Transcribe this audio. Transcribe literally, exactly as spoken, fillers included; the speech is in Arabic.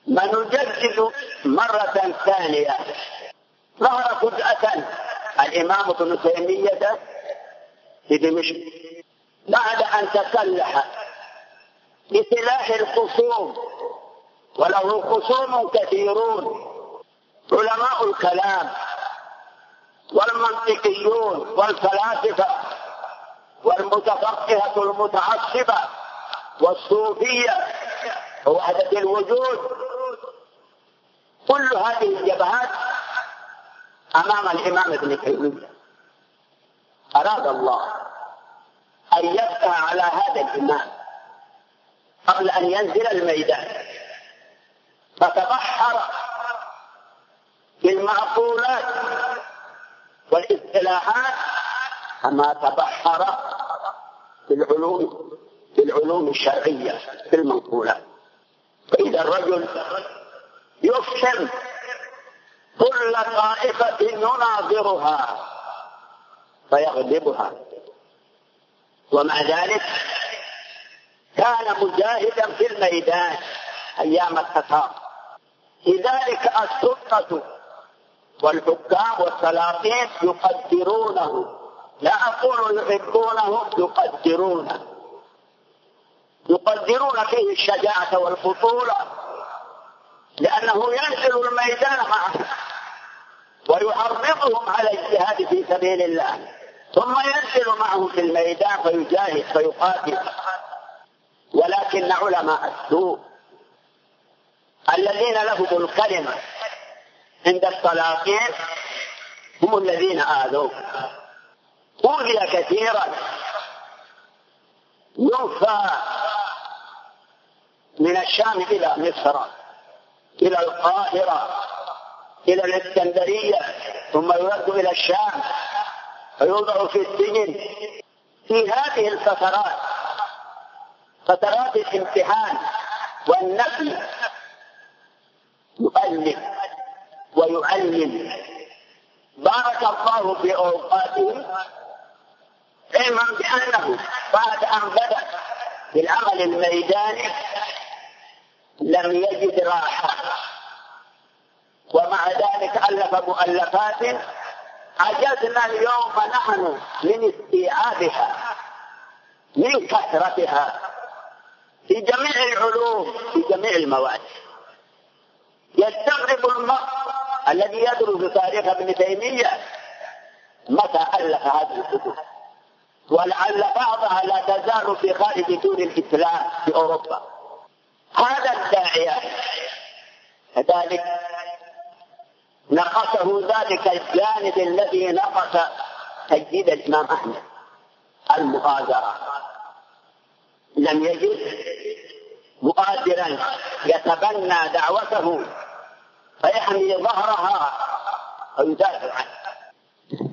ونجدد مرة ثانية. ظهر فجأة الإمام ابن تيمية في دمشق بعد أن تسلح بسلاح الخصوم، وله خصوم كثيرون، علماء الكلام والمنطقيون والفلاسفة والمتفقهة المتعصبة والصوفية ووحدة الوجود. كل هذه الجبهات أمام الإمام ابن تيمية. أراد الله أن يفتح على هذا الإمام قبل أن ينزل الميدان، فتبحر بالمعقولات والاصطلاحات كما تبحر بالعلوم بالعلوم الشرعية بالمنقولات. فإذا الرجل يفهم كل طائفة يناظرها فيغلبها، ومع ذلك كان مجاهدا في الميدان أيام التتار. لذلك السلطة والحكام والسلاطين يقدرونه، لا أقول يحبونه، يقدرونه يقدرون فيه الشجاعة والبطولة، لأنه ينزل الميدان معه ويحرضهم على الجهاد في سبيل الله، ثم ينزل معه في الميدان فيجاهد فيقاتل. ولكن علماء السوء الذين لهم الكلمة عند السلاطين هم الذين آذوه. أوذي كثيرا، ينفى من الشام إلى مصر، إلى القاهرة، إلى الإسكندرية، ثم يرد إلى الشام فيوضع في السجن. في هذه الفترات، فترات الامتحان والنفي، يؤلف ويعلم. بارك الله في أوقاته، علما بأنه بعد أن بدأ بالعمل الميداني لم يجد راحة، ومع ذلك ألف مؤلفات عجزنا اليوم نحن من استيعابها من كثرتها في جميع العلوم في جميع المواد. يستغرب المرء الذي يدرس تاريخ ابن تيمية متى ألف هذه الكتب، ولعل بعضها لا تزال في خارج دول الإسلام في أوروبا. هذا الداعية كذلك نقصه ذلك الجانب الذي نقص سيد الإمام أحمد، المؤازرة. لم يجد مؤازرا يتبنى دعوته فيحمي ظهرها ويدافع عنه.